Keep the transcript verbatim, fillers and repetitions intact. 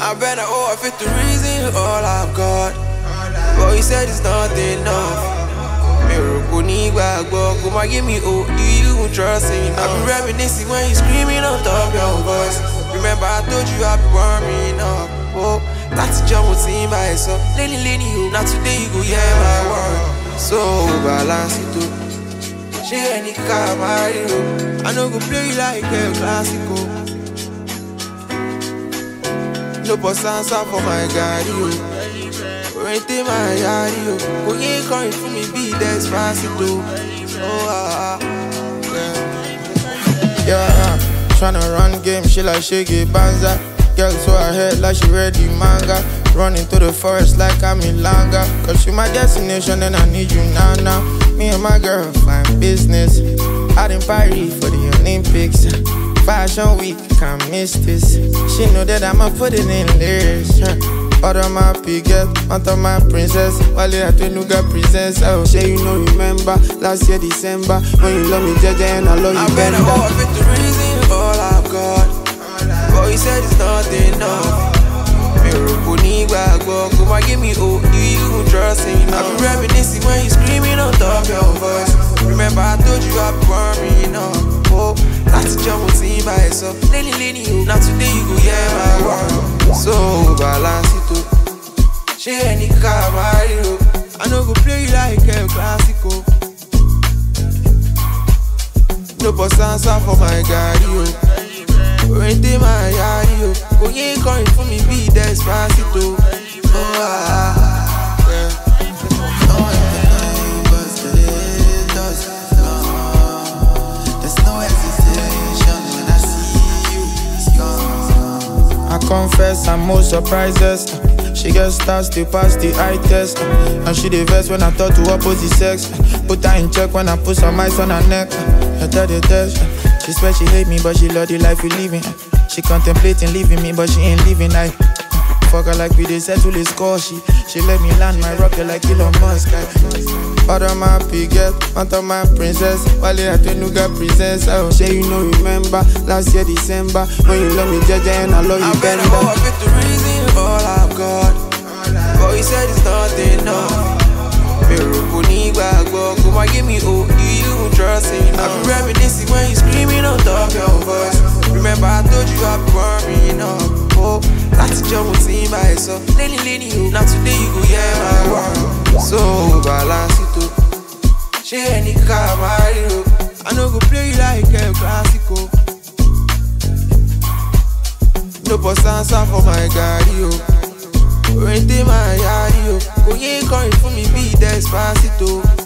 I better owe I fit the reason all I've got. But he said it's not enough. Miracle need back, but come on, give me oh, do you even trust enough? I be reminiscing when you screaming on top of your voice. Remember I told you I be warming up. Oh, that's a job with team by yourself. Lenny, Lenny, you, not today you go, yeah, my word. So balance it too. She any car, Mario. I know go play you like a classical. No possess for my guy, you. Rent in my yard, you. When you ain't coming for me, be despacito. Oh, ah, yeah. Yeah, tryna run game, she like Shiggy Banza. Girl so ahead like she read the manga. Running through the forest like I'm in Langa. Cause you my destination and I need you now, now. Me and my girl find business out in Paris for the Olympics. Fashion week, can't miss this. She know that I'ma put it in lyrics. Order my piget, onto my princess. While you have to look at presents. Oh, say you know, remember last year December when you love me, J J, and I love you. I better owe fit the reason all I've got. But he said it's not enough. Miracle need back, but come on, give me oh, do you even trust enough? I be reminiscing when you screaming on top of your voice. Remember I told you I be warming up. Oh, that's a jump with team by yourself. Lenny, Lenny, you, not today you go, yeah, my word. So balance it too. She any car, Mario. I know go play you like a classical. No possess for my guy, you. Rent in my yard, you. Go you ain't coming for me, be despacito. Oh, ah, yeah. Oh, yeah, but it does. No, there's no hesitation when I see you. It's gone. I confess I'm most surprises. She gets stars still pass the eye test. And she the verse when I thought to opposite sex. Put her in check when I put some ice on her neck. I tell the test. She swear she hate me, but she love the life we living. She contemplating leaving me, but she ain't leaving. I fuck her like we dey settle the score. She she let me land my rocket like Elon Musk. Order my piget, onto my princess. While you have to look at presents. Oh, say you know, remember last year December when you love me, J J, and I love you, Bender. I better owe fit the reason all I've got. But he said it's not enough. Miracle need back, but come on, give me oh, do you even trust enough? I be reminiscing when you screaming on top of your voice. Remember I told you I be warming up. Oh, that's a jump with team by yourself. Lenny, Lenny, you, not today you go, yeah, my word. So balance it too. She any car, Mario. I know go play you like a classical. No possess for my guy, you. Rent in my yard, you. Go you ain't coming for me, be despacito.